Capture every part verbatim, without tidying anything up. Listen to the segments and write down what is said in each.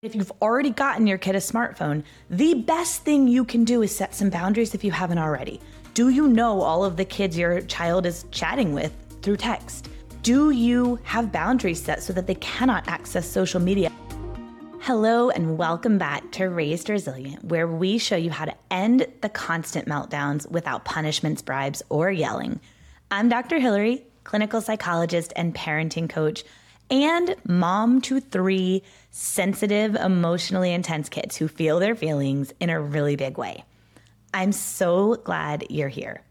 If you've already gotten your kid a smartphone, the best thing you can do is set some boundaries if you haven't already. Do you know all of the kids your child is chatting with through text? Do you have boundaries set so that they cannot access social media? Hello and welcome back to Raised Resilient, where we show you how to end the constant meltdowns without punishments, bribes, or yelling. I'm Doctor Hillary, clinical psychologist and parenting coach, and mom to three sensitive, emotionally intense kids who feel their feelings in a really big way. I'm so glad you're here.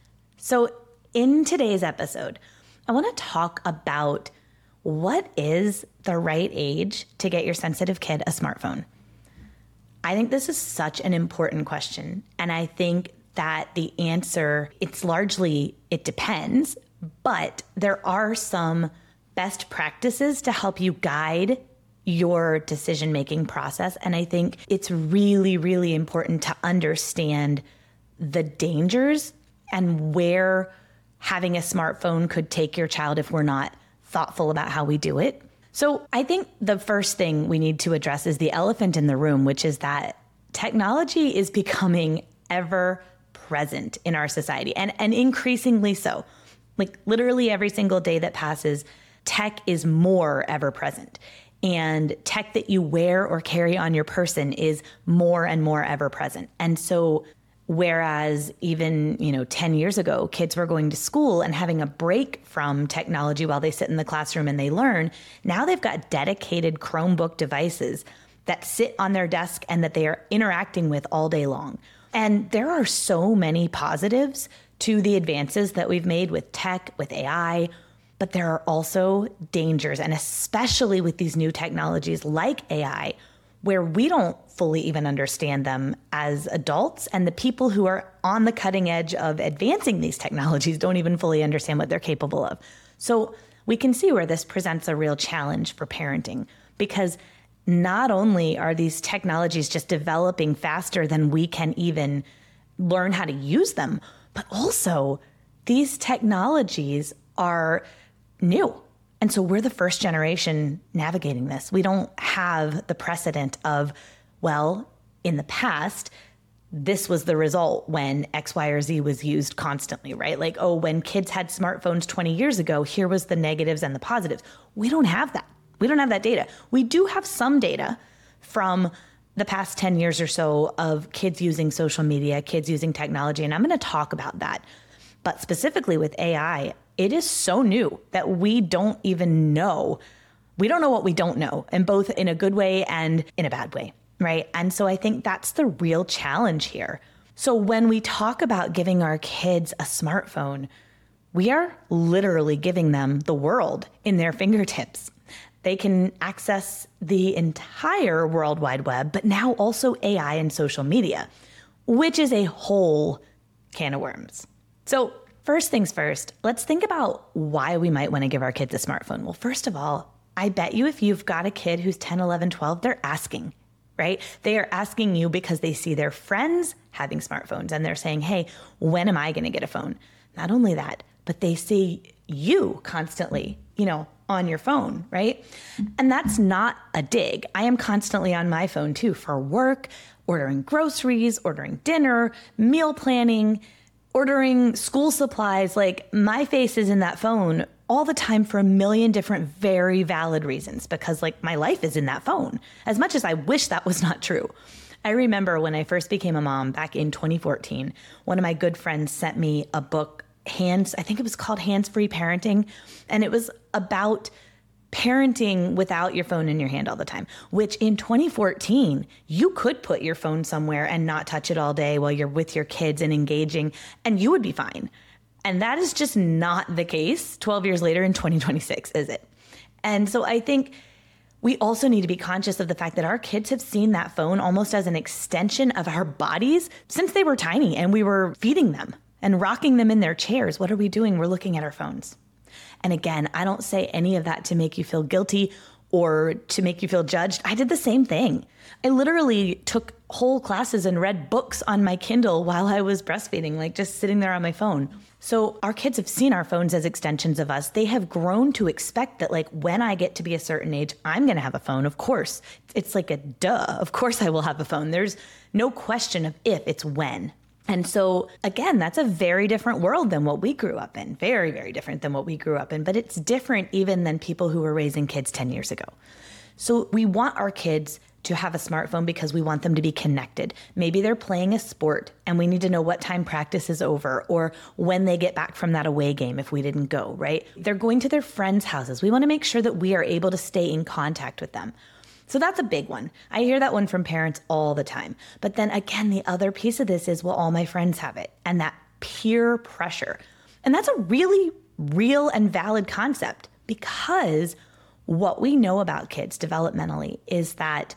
So in today's episode, I want to talk about what is the right age to get your sensitive kid a smartphone. I think this is such an important question. And I think that the answer, it's largely, it depends, but there are some best practices to help you guide your decision-making process. And I think it's really, really important to understand the dangers and where having a smartphone could take your child if we're not thoughtful about how we do it. So I think the first thing we need to address is the elephant in the room, which is that technology is becoming ever present in our society, and, and increasingly so. Like literally every single day that passes, tech is more ever present. And tech that you wear or carry on your person is more and more ever present. And so whereas even, you know, ten years ago, kids were going to school and having a break from technology while they sit in the classroom and they learn, now they've got dedicated Chromebook devices that sit on their desk and that they are interacting with all day long. And there are so many positives to the advances that we've made with tech, with A I, but there are also dangers, and especially with these new technologies like A I, where we don't fully even understand them as adults, and the people who are on the cutting edge of advancing these technologies don't even fully understand what they're capable of. So we can see where this presents a real challenge for parenting, because not only are these technologies just developing faster than we can even learn how to use them, but also these technologies are new. And so we're the first generation navigating this. We don't have the precedent of, well, in the past, this was the result when X, Y, or Z was used constantly, right? Like, oh, when kids had smartphones twenty years ago, here was the negatives and the positives. We don't have that. We don't have that data. We do have some data from the past ten years or so of kids using social media, kids using technology, and I'm going to talk about that. But specifically with A I, it is so new that we don't even know. We don't know what we don't know, and both in a good way and in a bad way, right? And so I think that's the real challenge here. So when we talk about giving our kids a smartphone, we are literally giving them the world in their fingertips. They can access the entire World Wide Web, but now also A I and social media, which is a whole can of worms. So first things first, let's think about why we might want to give our kids a smartphone. Well, first of all, I bet you if you've got a kid who's ten, eleven, twelve, they're asking, right? They are asking you because they see their friends having smartphones and they're saying, hey, when am I going to get a phone? Not only that, but they see you constantly, you know, on your phone, right? And that's not a dig. I am constantly on my phone too, for work, ordering groceries, ordering dinner, meal planning, ordering school supplies. Like my face is in that phone all the time for a million different very valid reasons, because like my life is in that phone, as much as I wish that was not true. I remember when I first became a mom back in twenty fourteen, one of my good friends sent me a book, Hands, I think it was called Hands-Free Parenting. And it was about parenting without your phone in your hand all the time, which in twenty fourteen, you could put your phone somewhere and not touch it all day while you're with your kids and engaging, and you would be fine. And that is just not the case twelve years later in twenty twenty-six, is it? And so I think we also need to be conscious of the fact that our kids have seen that phone almost as an extension of our bodies since they were tiny and we were feeding them and rocking them in their chairs. What are we doing? We're looking at our phones. And again, I don't say any of that to make you feel guilty or to make you feel judged. I did the same thing. I literally took whole classes and read books on my Kindle while I was breastfeeding, like just sitting there on my phone. So our kids have seen our phones as extensions of us. They have grown to expect that, like, when I get to be a certain age, I'm going to have a phone. Of course, it's like a duh. Of course I will have a phone. There's no question of if, it's when. And so again, that's a very different world than what we grew up in. Very, very different than what we grew up in. But it's different even than people who were raising kids ten years ago. So we want our kids to have a smartphone because we want them to be connected. Maybe they're playing a sport and we need to know what time practice is over or when they get back from that away game if we didn't go, right? They're going to their friends' houses. We want to make sure that we are able to stay in contact with them. So that's a big one. I hear that one from parents all the time. But then again, the other piece of this is, well, all my friends have it, and that peer pressure. And that's a really real and valid concept, because what we know about kids developmentally is that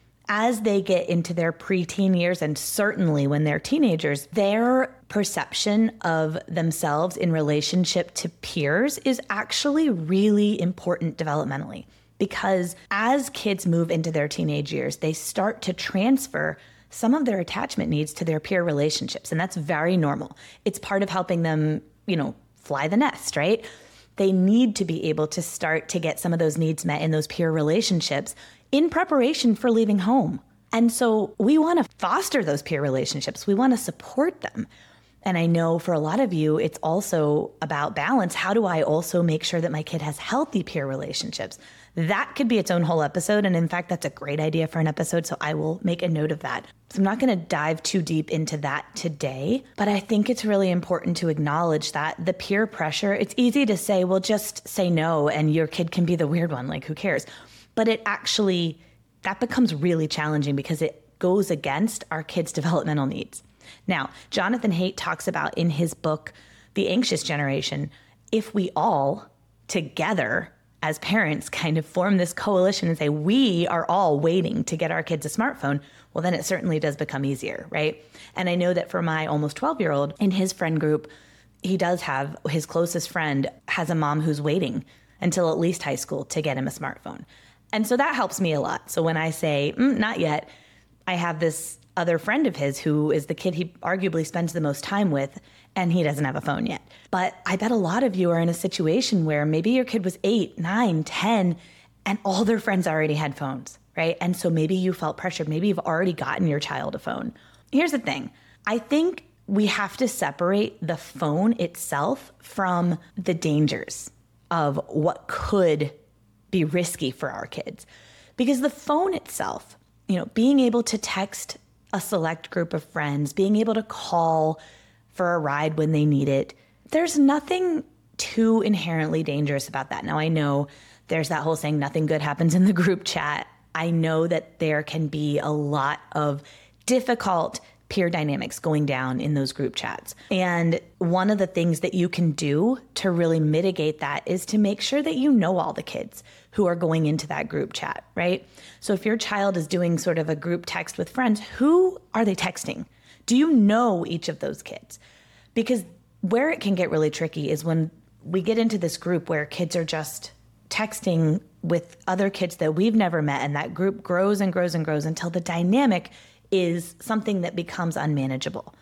as they get into their preteen years, and certainly when they're teenagers, their perception of themselves in relationship to peers is actually really important developmentally. Because as kids move into their teenage years, they start to transfer some of their attachment needs to their peer relationships. And that's very normal. It's part of helping them, you know, fly the nest, right? They need to be able to start to get some of those needs met in those peer relationships in preparation for leaving home. And so we want to foster those peer relationships. We want to support them. And I know for a lot of you, it's also about balance. How do I also make sure that my kid has healthy peer relationships? That could be its own whole episode. And in fact, that's a great idea for an episode. So I will make a note of that. So I'm not going to dive too deep into that today, but I think it's really important to acknowledge that the peer pressure, it's easy to say, well, just say no and your kid can be the weird one. Like, who cares? But it actually, that becomes really challenging because it goes against our kids' developmental needs. Now, Jonathan Haidt talks about in his book, The Anxious Generation, if we all together as parents kind of form this coalition and say, we are all waiting to get our kids a smartphone, well, then it certainly does become easier, right? And I know that for my almost twelve-year-old, in his friend group, he does have, his closest friend has a mom who's waiting until at least high school to get him a smartphone. And so that helps me a lot. So when I say, mm, not yet, I have this other friend of his who is the kid he arguably spends the most time with, and he doesn't have a phone yet. But I bet a lot of you are in a situation where maybe your kid was eight, nine, ten, and all their friends already had phones, right? And so maybe you felt pressured. Maybe you've already gotten your child a phone. Here's the thing. I think we have to separate the phone itself from the dangers of what could be risky for our kids. Because the phone itself, you know, being able to text a select group of friends, being able to call for a ride when they need it, there's nothing too inherently dangerous about that. Now, I know there's that whole saying, nothing good happens in the group chat. I know that there can be a lot of difficult peer dynamics going down in those group chats. And one of the things that you can do to really mitigate that is to make sure that you know all the kids who are going into that group chat, right? So if your child is doing sort of a group text with friends, who are they texting? Do you know each of those kids? Because where it can get really tricky is when we get into this group where kids are just texting with other kids that we've never met, and that group grows and grows and grows until the dynamic is something that becomes unmanageable.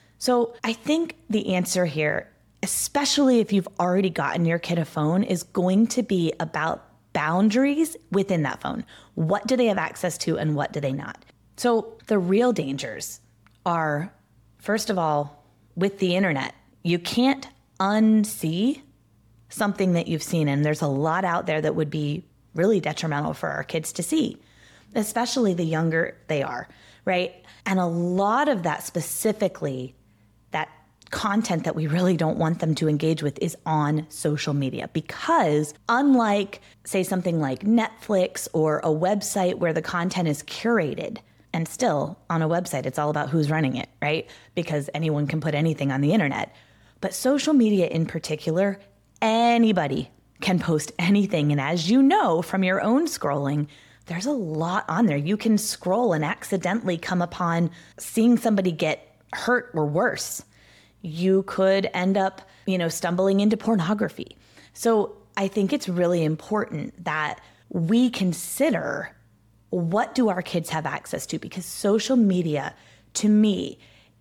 So I think the answer here, especially if you've already gotten your kid a phone, is going to be about boundaries within that phone. What do they have access to and what do they not? So the real dangers are, first of all, with the internet, you can't unsee something that you've seen. And there's a lot out there that would be really detrimental for our kids to see, especially the younger they are, right? And a lot of that, specifically, that content that we really don't want them to engage with, is on social media. Because unlike, say, something like Netflix or a website where the content is curated, and still on a website, it's all about who's running it, right? Because anyone can put anything on the internet. But social media in particular, anybody can post anything. And as you know from your own scrolling, there's a lot on there. You can scroll and accidentally come upon seeing somebody get hurt or worse. You could end up, you know, stumbling into pornography. So I think it's really important that we consider what do our kids have access to? Because social media, to me,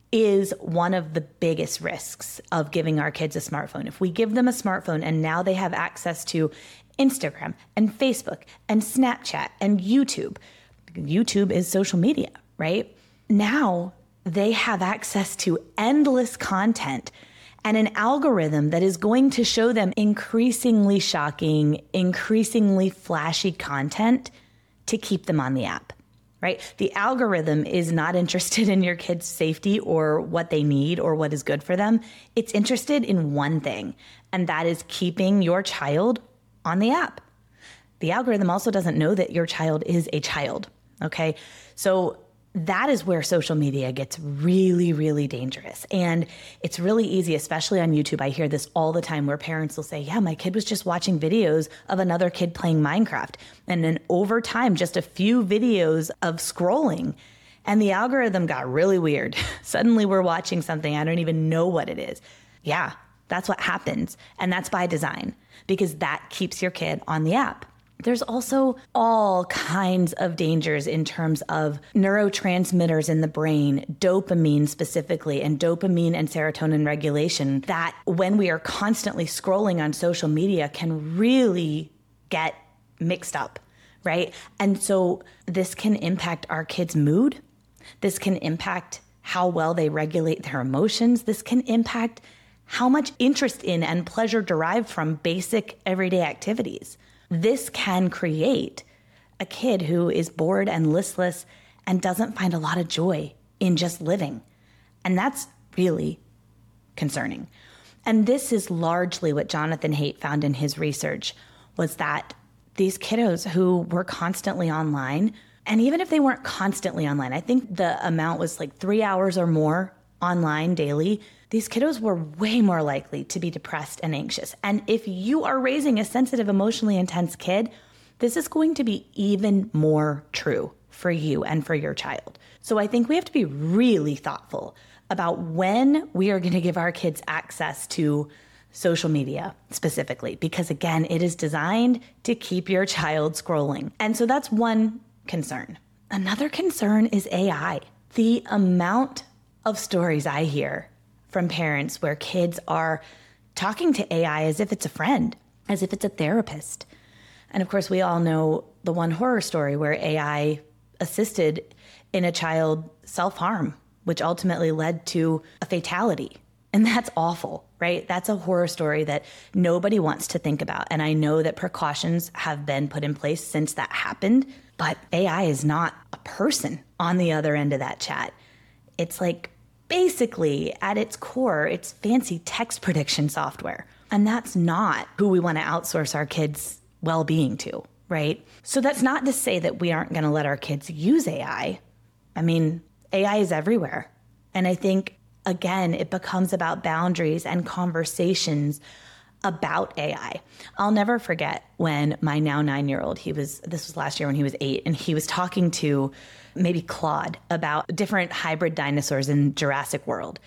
is one of the biggest risks of giving our kids a smartphone. If we give them a smartphone and now they have access to Instagram and Facebook and Snapchat and YouTube, YouTube is social media, right? Now they have access to endless content and an algorithm that is going to show them increasingly shocking, increasingly flashy content to keep them on the app, right? The algorithm is not interested in your kids' safety or what they need or what is good for them. It's interested in one thing, and that is keeping your child on the app. The algorithm also doesn't know that your child is a child, okay? So that is where social media gets really, really dangerous. And it's really easy, especially on YouTube. I hear this all the time where parents will say, yeah, my kid was just watching videos of another kid playing Minecraft. And then over time, just a few videos of scrolling, and the algorithm got really weird. Suddenly we're watching something, I don't even know what it is. Yeah, that's what happens. And that's by design, because that keeps your kid on the app. There's also all kinds of dangers in terms of neurotransmitters in the brain, dopamine specifically, and dopamine and serotonin regulation that when we are constantly scrolling on social media can really get mixed up, right? And so this can impact our kids' mood. This can impact how well they regulate their emotions. This can impact how much interest in and pleasure derived from basic everyday activities. This can create a kid who is bored and listless and doesn't find a lot of joy in just living. And that's really concerning. And this is largely what Jonathan Haidt found in his research, was that these kiddos who were constantly online, and even if they weren't constantly online, I think the amount was like three hours or more online daily, these kiddos were way more likely to be depressed and anxious. And if you are raising a sensitive, emotionally intense kid, this is going to be even more true for you and for your child. So I think we have to be really thoughtful about when we are going to give our kids access to social media specifically, because again, it is designed to keep your child scrolling. And so that's one concern. Another concern is A I. The amount of stories I hear from parents where kids are talking to A I as if it's a friend, as if it's a therapist. And of course, we all know the one horror story where A I assisted in a child self-harm, which ultimately led to a fatality. And that's awful, right? That's a horror story that nobody wants to think about. And I know that precautions have been put in place since that happened, but A I is not a person on the other end of that chat. It's like, basically, at its core, it's fancy text prediction software. And that's not who we want to outsource our kids' well-being to, right? So that's not to say that we aren't going to let our kids use A I. I mean, A I is everywhere. And I think, again, it becomes about boundaries and conversations about A I. I'll never forget when my now nine-year-old, he was, this was last year when he was eight, and he was talking to maybe Claude about different hybrid dinosaurs in Jurassic World.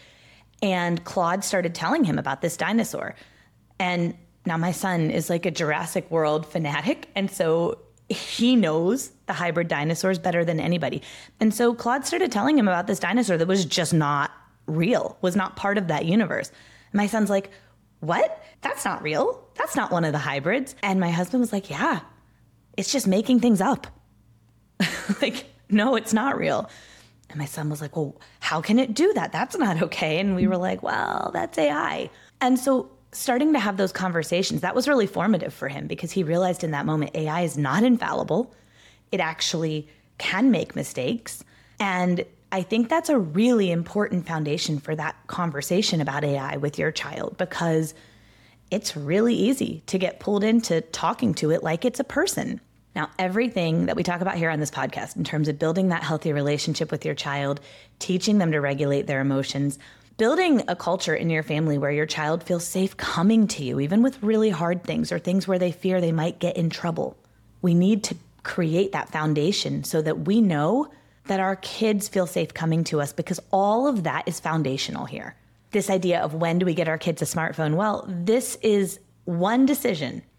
And Claude started telling him about this dinosaur. And now my son is like a Jurassic World fanatic. And so he knows the hybrid dinosaurs better than anybody. And so Claude started telling him about this dinosaur that was just not real, was not part of that universe. And my son's like, what? That's not real. That's not one of the hybrids. And my husband was like, yeah, it's just making things up. Like, no, it's not real. And my son was like, well, how can it do that? That's not okay. And we were like, well, that's A I. And so starting to have those conversations, that was really formative for him, because he realized in that moment, A I is not infallible. It actually can make mistakes. And I think that's a really important foundation for that conversation about A I with your child, because it's really easy to get pulled into talking to it like it's a person. Now, everything that we talk about here on this podcast in terms of building that healthy relationship with your child, teaching them to regulate their emotions, building a culture in your family where your child feels safe coming to you, even with really hard things or things where they fear they might get in trouble. We need to create that foundation so that we know that our kids feel safe coming to us, because all of that is foundational here. This idea of when do we get our kids a smartphone? Well, this is one decision.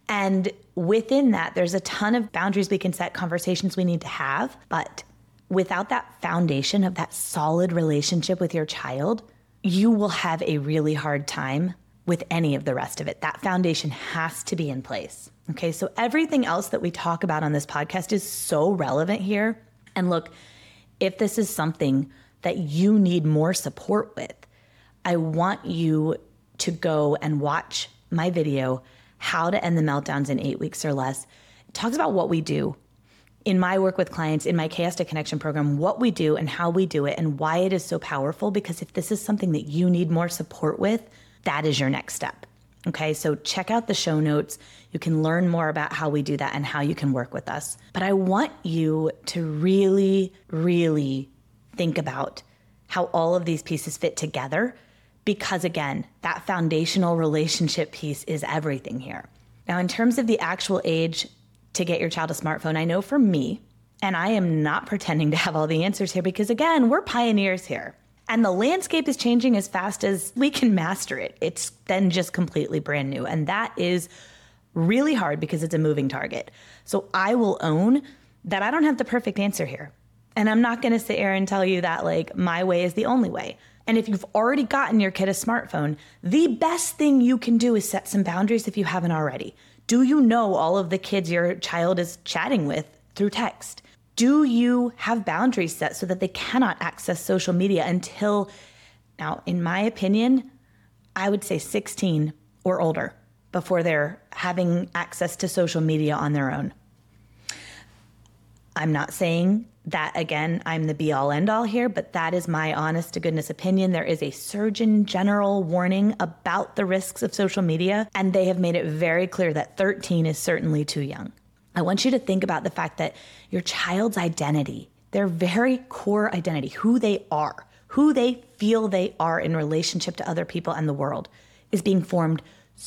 And within that, there's a ton of boundaries we can set, conversations we need to have. But without that foundation of that solid relationship with your child, you will have a really hard time with any of the rest of it. That foundation has to be in place. Okay, so everything else that we talk about on this podcast is so relevant here. And look, if this is something that you need more support with, I want you to go and watch my video, How to End the Meltdowns in Eight Weeks or Less. It talks about what we do in my work with clients, in my Chaos to Connection program, what we do and how we do it and why it is so powerful. Because if this is something that you need more support with, that is your next step. Okay, so check out the show notes. You can learn more about how we do that and how you can work with us. But I want you to really, really think about how all of these pieces fit together, because again, that foundational relationship piece is everything here. Now, in terms of the actual age to get your child a smartphone, I know for me, and I am not pretending to have all the answers here because again, we're pioneers here. And the landscape is changing as fast as we can master it. It's then just completely brand new. And that is really hard because it's a moving target. So I will own that I don't have the perfect answer here. And I'm not going to sit here and tell you that like my way is the only way. And if you've already gotten your kid a smartphone, the best thing you can do is set some boundaries if you haven't already. Do you know all of the kids your child is chatting with through text? Do you have boundaries set so that they cannot access social media until, now, in my opinion, I would say sixteen or older before they're having access to social media on their own? I'm not saying that, again, I'm the be all end all here, but that is my honest to goodness opinion. There is a Surgeon General warning about the risks of social media, and they have made it very clear that thirteen is certainly too young. I want you to think about the fact that your child's identity, their very core identity, who they are, who they feel they are in relationship to other people and the world, is being formed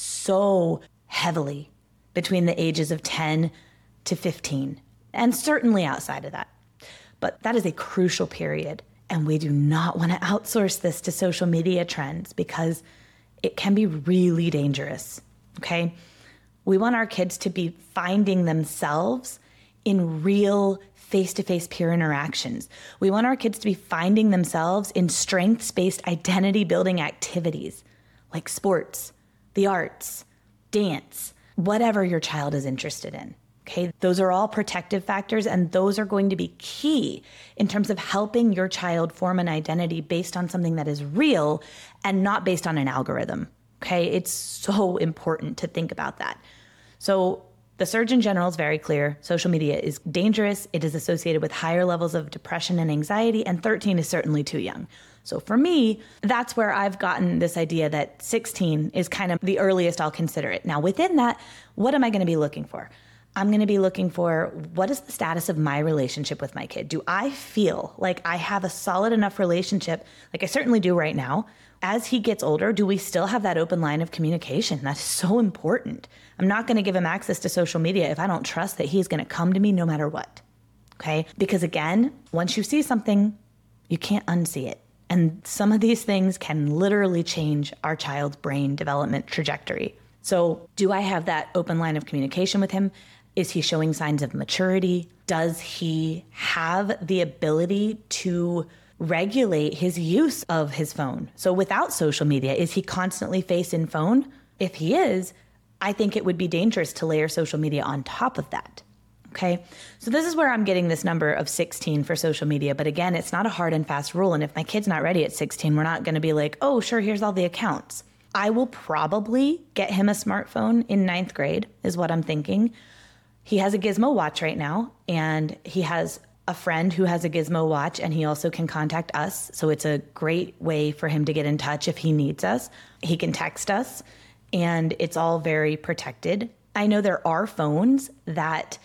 so heavily between the ages of ten to fifteen, and certainly outside of that. But that is a crucial period, and we do not want to outsource this to social media trends because it can be really dangerous, okay? We want our kids to be finding themselves in real face-to-face peer interactions. We want our kids to be finding themselves in strengths-based identity-building activities like sports, the arts, dance, whatever your child is interested in. Okay, those are all protective factors, and those are going to be key in terms of helping your child form an identity based on something that is real and not based on an algorithm. Okay, it's so important to think about that. So the Surgeon General is very clear. Social media is dangerous. It is associated with higher levels of depression and anxiety, and thirteen is certainly too young. So for me, that's where I've gotten this idea that sixteen is kind of the earliest I'll consider it. Now, within that, what am I going to be looking for? I'm going to be looking for, what is the status of my relationship with my kid? Do I feel like I have a solid enough relationship, like I certainly do right now? As he gets older, do we still have that open line of communication? That's so important. I'm not going to give him access to social media if I don't trust that he's going to come to me no matter what. Okay? Because again, once you see something, you can't unsee it. And some of these things can literally change our child's brain development trajectory. So do I have that open line of communication with him? Is he showing signs of maturity? Does he have the ability to regulate his use of his phone? So without social media, is he constantly face in phone? If he is, I think it would be dangerous to layer social media on top of that. Okay, so this is where I'm getting this number of sixteen for social media. But again, it's not a hard and fast rule. And if my kid's not ready at sixteen, we're not going to be like, oh, sure, here's all the accounts. I will probably get him a smartphone in ninth grade is what I'm thinking. He has a Gizmo watch right now, and he has a friend who has a Gizmo watch, and he also can contact us. So it's a great way for him to get in touch if he needs us. He can text us, and it's all very protected. I know there are phones that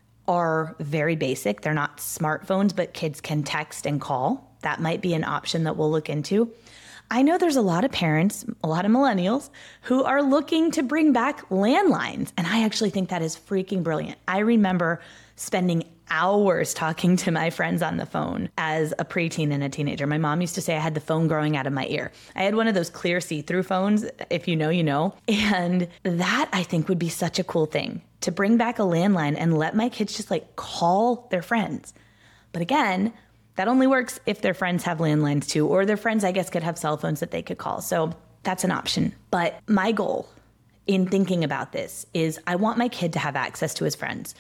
are very basic. They're not smartphones, but kids can text and call. That might be an option that we'll look into. I know there's a lot of parents, a lot of millennials, who are looking to bring back landlines. And I actually think that is freaking brilliant. I remember spending hours talking to my friends on the phone as a preteen and a teenager. My mom used to say I had the phone growing out of my ear. I had one of those clear see-through phones. If you know, you know. And that I think would be such a cool thing, to bring back a landline and let my kids just like call their friends. But again, that only works if their friends have landlines too, or their friends, I guess, could have cell phones that they could call. So that's an option. But my goal in thinking about this is I want my kid to have access to his friends.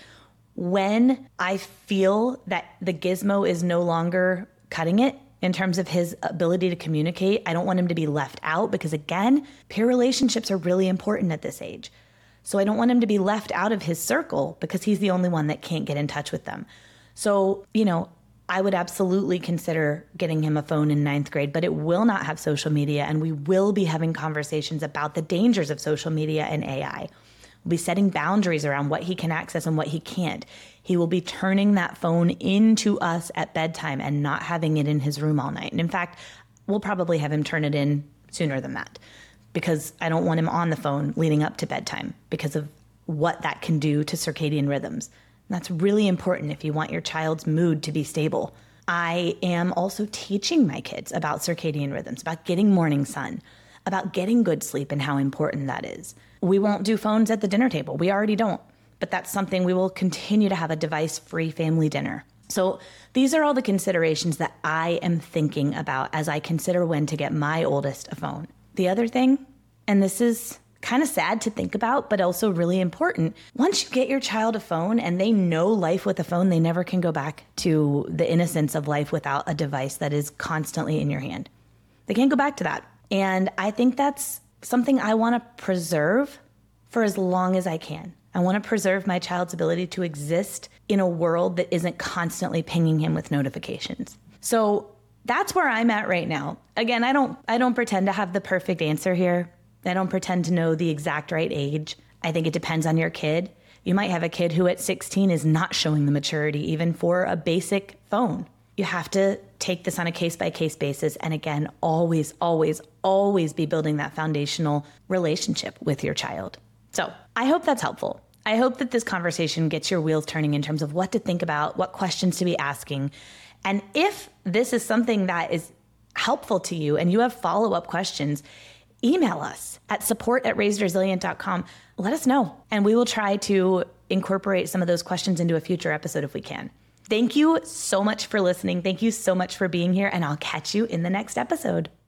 When I feel that the gizmo is no longer cutting it in terms of his ability to communicate, I don't want him to be left out, because again, peer relationships are really important at this age. So I don't want him to be left out of his circle because he's the only one that can't get in touch with them. So, you know, I would absolutely consider getting him a phone in ninth grade, but it will not have social media, and we will be having conversations about the dangers of social media and A I. We'll be setting boundaries around what he can access and what he can't. He will be turning that phone into us at bedtime and not having it in his room all night. And in fact, we'll probably have him turn it in sooner than that, because I don't want him on the phone leading up to bedtime because of what that can do to circadian rhythms. And that's really important if you want your child's mood to be stable. I am also teaching my kids about circadian rhythms, about getting morning sun, about getting good sleep and how important that is. We won't do phones at the dinner table. We already don't. But that's something we will continue to have, a device-free family dinner. So these are all the considerations that I am thinking about as I consider when to get my oldest a phone. The other thing, and this is kind of sad to think about, but also really important, once you get your child a phone and they know life with a phone, they never can go back to the innocence of life without a device that is constantly in your hand. They can't go back to that. And I think that's something I want to preserve for as long as I can. I want to preserve my child's ability to exist in a world that isn't constantly pinging him with notifications. So that's where I'm at right now. Again, I don't I don't pretend to have the perfect answer here. I don't pretend to know the exact right age. I think it depends on your kid. You might have a kid who at sixteen is not showing the maturity even for a basic phone. You have to take this on a case-by-case basis. And again, always, always, always be building that foundational relationship with your child. So I hope that's helpful. I hope that this conversation gets your wheels turning in terms of what to think about, what questions to be asking. And if this is something that is helpful to you and you have follow-up questions, email us at support at raised resilient dot com. Let us know, and we will try to incorporate some of those questions into a future episode if we can. Thank you so much for listening. Thank you so much for being here, and I'll catch you in the next episode.